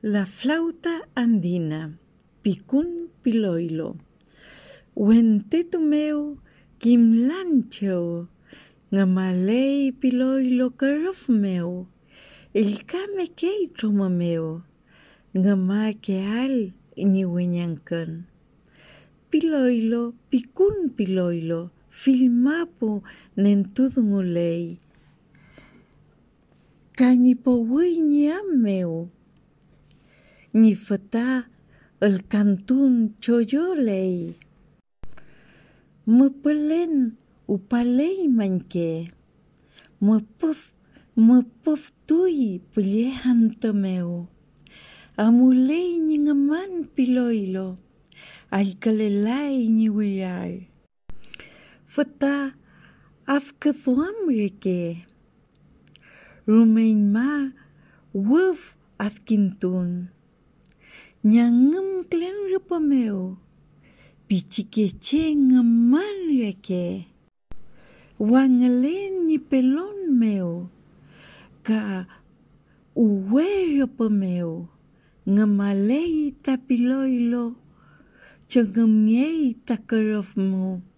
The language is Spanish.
La flauta andina, picún piloilo. Huentetumeu, quimlancheo, ngamalei piloilo carofmeu. El kame kei tromameo, ngama keal ñiweñankan. Piloilo, picún piloilo, filmapo nentudungulei. Cañipowiñameu. Ni fata el cantún choyolei. Mupelen upalei manque. Mupuf tui puliehantameu. Amulei ningaman piloilo. Alcalelai niwirar. Fata afkathuamrike. Rumainma wuf athkintun. Nyangem klen rupameu. Pichikeche ngaman reke. Wangelen ni pelon meu. Ka uwe rupameu. Ngamalei tapiloilo. Changamyei takarofmu.